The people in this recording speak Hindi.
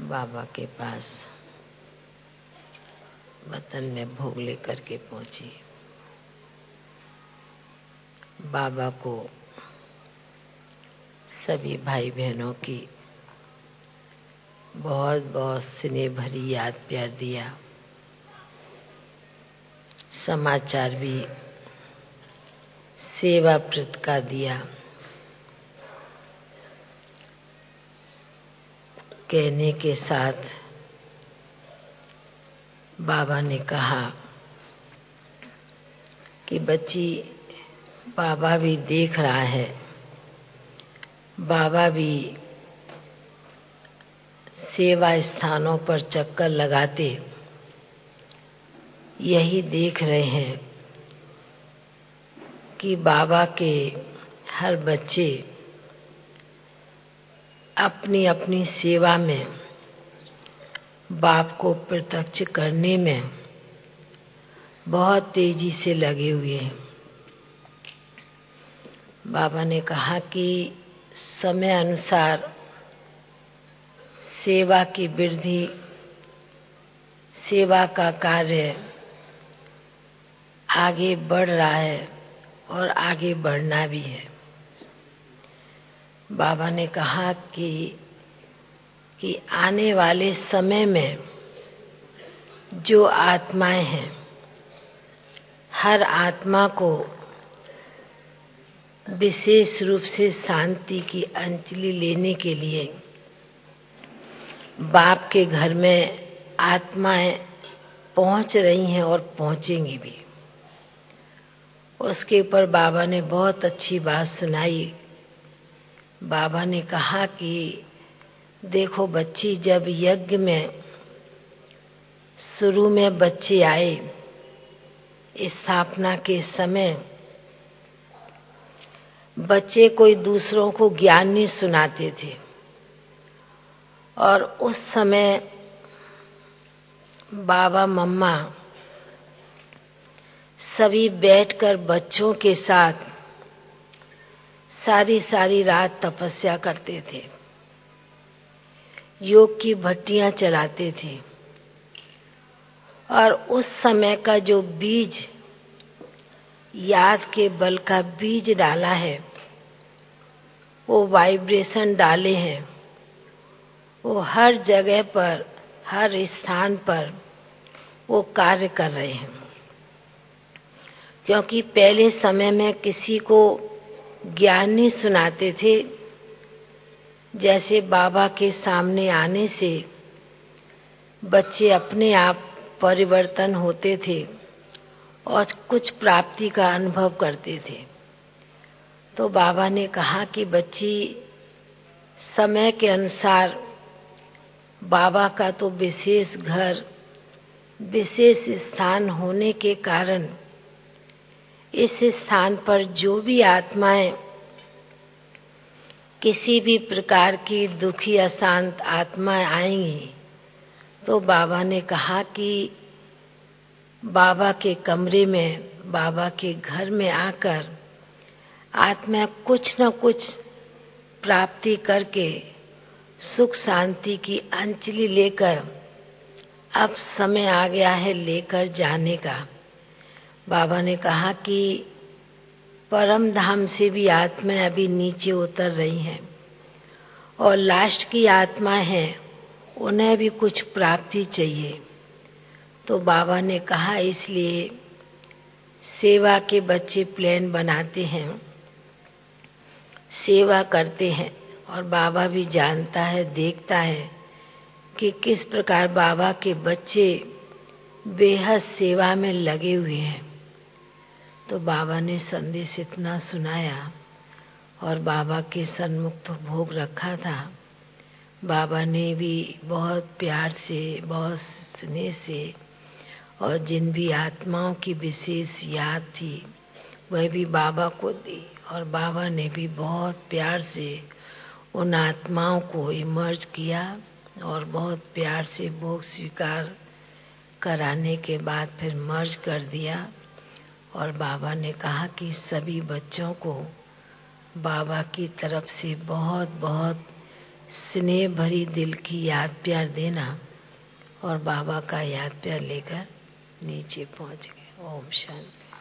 बाबा के पास वतन में भोग लेकर के पहुंची। बाबा को सभी भाई बहनों की बहुत बहुत स्नेह भरी याद प्यार दिया। समाचार भी सेवाप्रत का दिया। कहने के साथ बाबा ने कहा कि बच्ची, बाबा भी देख रहा है, बाबा भी सेवा स्थानों पर चक्कर लगाते यही देख रहे हैं कि बाबा के हर बच्चे अपनी अपनी सेवा में बाप को प्रत्यक्ष करने में बहुत तेजी से लगे हुए हैं। बाबा ने कहा कि समय अनुसार सेवा की वृद्धि, सेवा का कार्य आगे बढ़ रहा है और आगे बढ़ना भी है। बाबा ने कहा कि आने वाले समय में जो आत्माएं हैं, हर आत्मा को विशेष रूप से शांति की अंजलि लेने के लिए बाप के घर में आत्माएं पहुंच रही हैं और पहुंचेंगी भी। उसके ऊपर बाबा ने बहुत अच्छी बात सुनाई। बाबा ने कहा कि देखो बच्ची, जब यज्ञ में शुरू में बच्चे आए, स्थापना के समय बच्चे कोई दूसरों को ज्ञान नहीं सुनाते थे और उस समय बाबा मम्मा सभी बैठकर बच्चों के साथ सारी सारी रात तपस्या करते थे, योग की भट्टियां चलाते थे और उस समय का जो बीज, याद के बल का बीज डाला है, वो वाइब्रेशन डाले हैं, वो हर जगह पर, हर स्थान पर वो कार्य कर रहे हैं। क्योंकि पहले समय में किसी को ज्ञान नहीं सुनाते थे। जैसे बाबा के सामने आने से बच्चे अपने आप परिवर्तन होते थे और कुछ प्राप्ति का अनुभव करते थे। तो बाबा ने कहा कि बच्ची, समय के अनुसार बाबा का तो विशेष घर, विशेष स्थान होने के कारण इस स्थान पर जो भी आत्माएं किसी भी प्रकार की दुखी अशांत आत्माएं आएंगी, तो बाबा ने कहा कि बाबा के कमरे में, बाबा के घर में आकर आत्मा कुछ न कुछ प्राप्ति करके सुख शांति की अंजलि लेकर अब समय आ गया है लेकर जाने का। बाबा ने कहा कि परम धाम से भी आत्माएं अभी नीचे उतर रही हैं और लास्ट की आत्मा है, उन्हें भी कुछ प्राप्ति चाहिए। तो बाबा ने कहा इसलिए सेवा के बच्चे प्लान बनाते हैं, सेवा करते हैं और बाबा भी जानता है, देखता है कि किस प्रकार बाबा के बच्चे बेहद सेवा में लगे हुए हैं। तो बाबा ने संदेश इतना सुनाया और बाबा के सन्मुख तो भोग रखा था। बाबा ने भी बहुत प्यार से, बहुत स्नेह से और जिन भी आत्माओं की विशेष याद थी वह भी बाबा को दी और बाबा ने भी बहुत प्यार से उन आत्माओं को इमर्ज किया और बहुत प्यार से भोग स्वीकार कराने के बाद फिर मर्ज कर दिया। और बाबा ने कहा कि सभी बच्चों को बाबा की तरफ से बहुत बहुत स्नेह भरी दिल की याद प्यार देना और बाबा का याद प्यार लेकर नीचे पहुंच गए। ओम शांति।